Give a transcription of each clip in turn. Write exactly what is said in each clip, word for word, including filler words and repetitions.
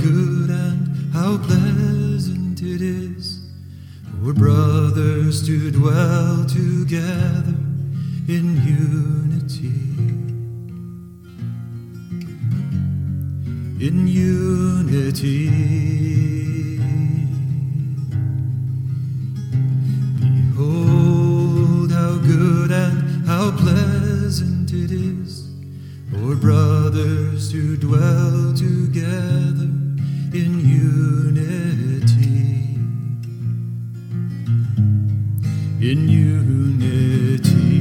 good and how pleasant it is for brothers to dwell together in unity. In unity. Behold how good and how pleasant it is for brothers to dwell together in unity. In unity.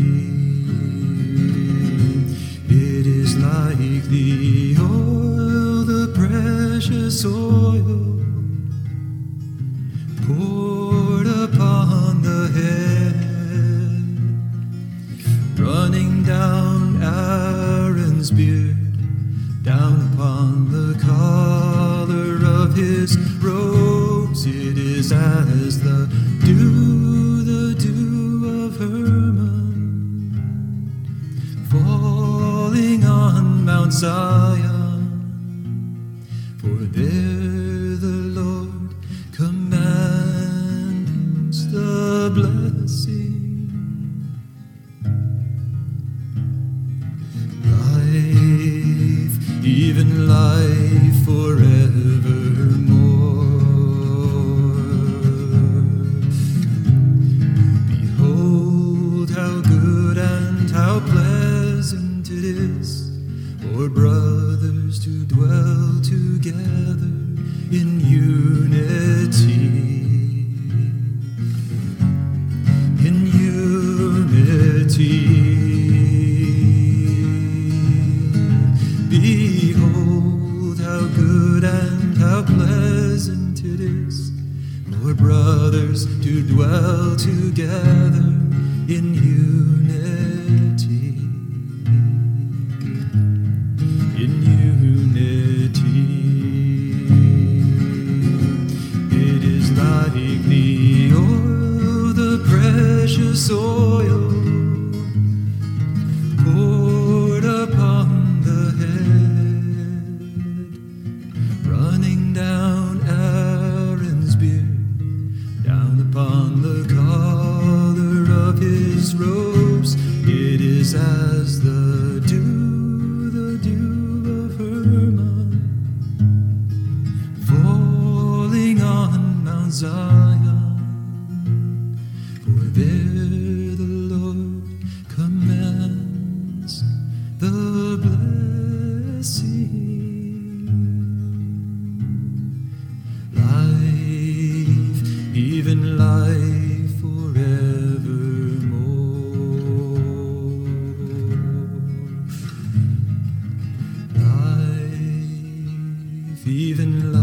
It is like the oil, the precious oil, poured upon the head, running down Aaron's beard, down upon the collar of his robes. It is as the dew, the dew of Hermon, falling on Mount Zion. For there the Lord commands the blessing, life, even life forevermore. Behold how good and how pleasant it is for brothers to dwell together in unity. In unity. Behold how good and how pleasant it is for brothers to dwell together in unity. In unity. It is like the oil, the precious oil, poured upon the head, running down Aaron's beard, down upon the collar of his robes. It is as the dew, the dew of Hermon, falling on Mount Zion. For there the Lord commands the blessing, life, even life forevermore. Life, even